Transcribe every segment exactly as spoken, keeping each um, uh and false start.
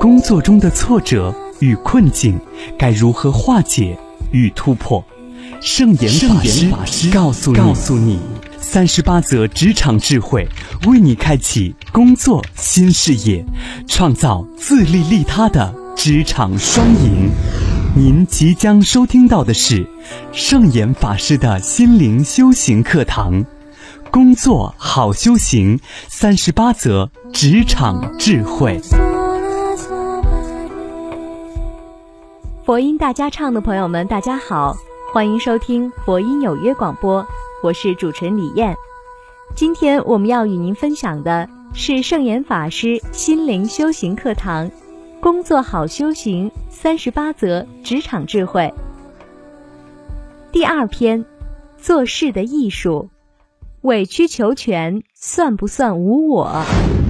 工作中的挫折与困境该如何化解与突破。圣严法师告诉你，告诉你三十八则职场智慧，为你开启工作新视野，创造自利利他的职场双赢。您即将收听到的是圣严法师的心灵修行课堂，工作好修行，三十八则职场智慧。 佛音大家唱的朋友们，大家好，欢迎收听佛音有约广播，我是主持人李燕。今天我们要与您分享的是圣严法师心灵修行课堂，工作好修行，三十八则职场智慧。第二篇，做事的艺术，委曲求全算不算无我？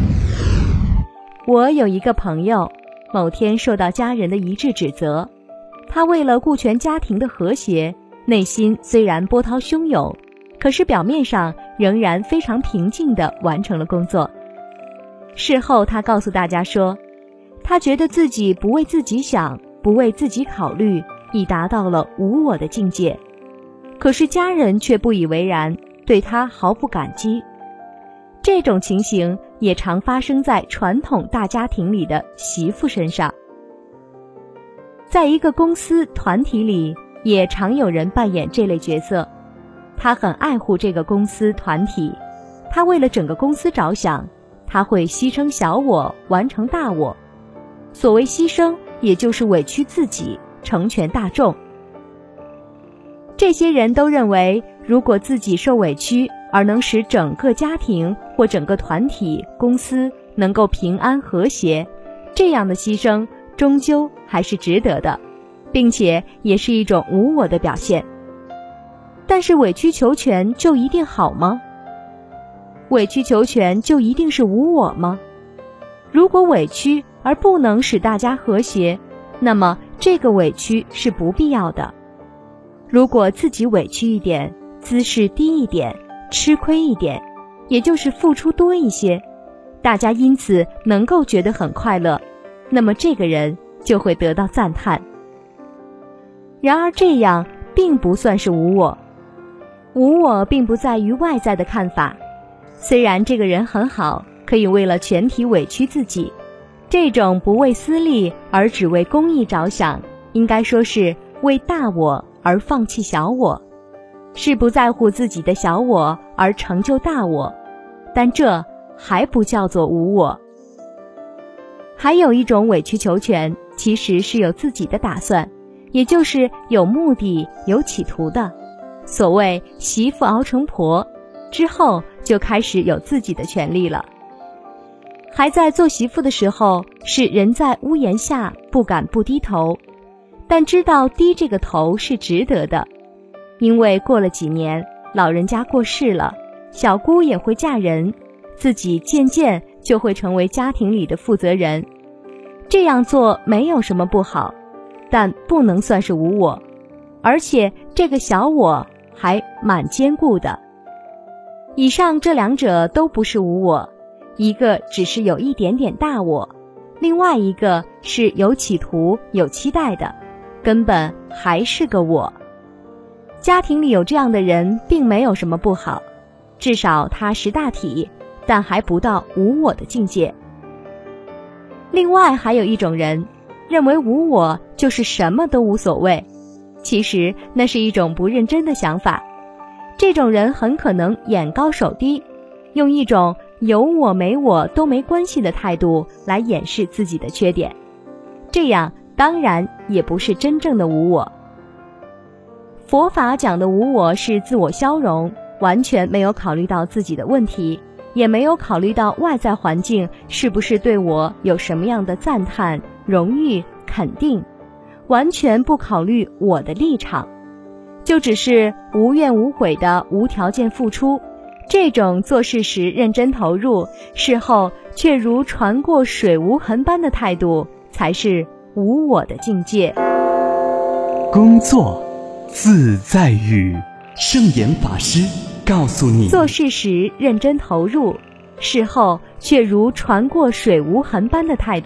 我有一个朋友，某天受到家人的一致指责，他为了顾全家庭的和谐，内心虽然波涛汹涌，可是表面上仍然非常平静地完成了工作。事后他告诉大家说，他觉得自己不为自己想，不为自己考虑，已达到了无我的境界。可是家人却不以为然，对他毫不感激。这种情形也常发生在传统大家庭里的媳妇身上。在一个公司团体里，也常有人扮演这类角色。他很爱护这个公司团体，他为了整个公司着想，他会牺牲小我，完成大我。所谓牺牲，也就是委屈自己，成全大众。这些人都认为，如果自己受委屈，而能使整个家庭或整个团体、公司能够平安和谐，这样的牺牲终究还是值得的，并且也是一种无我的表现。但是委曲求全就一定好吗？委曲求全就一定是无我吗？如果委屈而不能使大家和谐，那么这个委屈是不必要的。如果自己委屈一点，姿势低一点，吃亏一点，也就是付出多一些，大家因此能够觉得很快乐，那么这个人就会得到赞叹。然而这样并不算是无我。无我并不在于外在的看法，虽然这个人很好，可以为了全体委屈自己，这种不为私利而只为公益着想，应该说是为大我而放弃小我，是不在乎自己的小我而成就大我，但这还不叫做无我。还有一种委曲求全，其实是有自己的打算，也就是有目的、有企图的。所谓媳妇熬成婆，之后就开始有自己的权利了。还在做媳妇的时候，是人在屋檐下，不敢不低头，但知道低这个头是值得的，因为过了几年，老人家过世了，小姑也会嫁人，自己渐渐就会成为家庭里的负责人。这样做没有什么不好，但不能算是无我，而且这个小我还蛮坚固的。以上这两者都不是无我，一个只是有一点点大我，另外一个是有企图、有期待的，根本还是个我。家庭里有这样的人并没有什么不好，至少他识大体，但还不到无我的境界。另外还有一种人，认为无我就是什么都无所谓，其实那是一种不认真的想法。这种人很可能眼高手低，用一种有我没我都没关系的态度来掩饰自己的缺点，这样当然也不是真正的无我。佛法讲的无我是自我消融，完全没有考虑到自己的问题，也没有考虑到外在环境是不是对我有什么样的赞叹、荣誉、肯定，完全不考虑我的立场，就只是无怨无悔的无条件付出。这种做事时认真投入，事后却如船过水无痕般的态度，才是无我的境界。 工作自在语，圣严法师告诉你， 做事时认真投入，事后却如船过水无痕般的态度，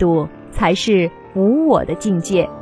才是无我的境界。